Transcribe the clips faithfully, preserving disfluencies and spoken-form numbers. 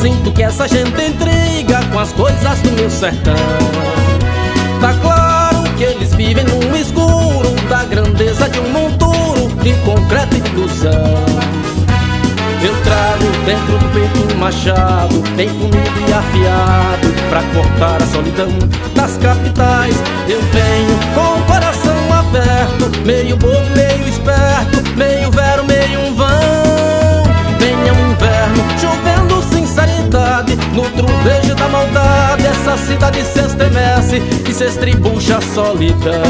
sinto que essa gente intriga com as coisas do meu sertão. Tá claro que eles vivem no escuro da grandeza de um monturo de concreto e ilusão. Eu trago dentro do peito um machado bem punido e afiado pra cortar a solidão das capitais. Eu venho com o coração aberto, meio bobo, meio esperto, meio vero, meio um vão. Venha um inverno, chovendo sinceridade, no truvejo da maldade essa cidade se estremece e se estribucha a solidão.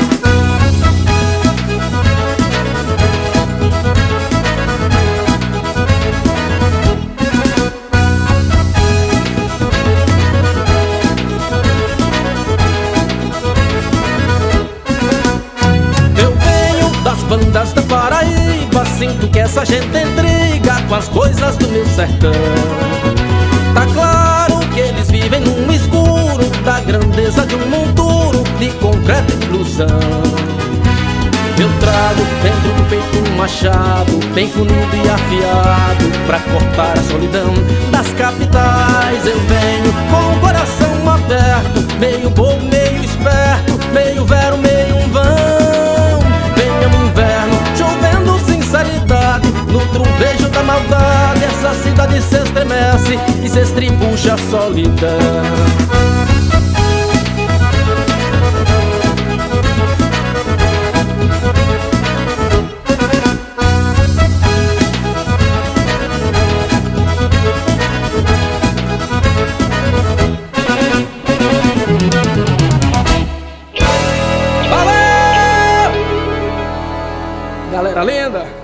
Bandas da Paraíba, sinto que essa gente intriga com as coisas do meu sertão. Tá claro que eles vivem num escuro da grandeza de um monturo de concreto e ilusão. Eu trago dentro do peito um machado bem punido e afiado pra cortar a solidão das capitais. Eu venho com o coração aberto, meio bobo, meio esperto, meio vero, meio um vão. No truvejo da maldade essa cidade se estremece e se estribucha a solidão. Galera linda!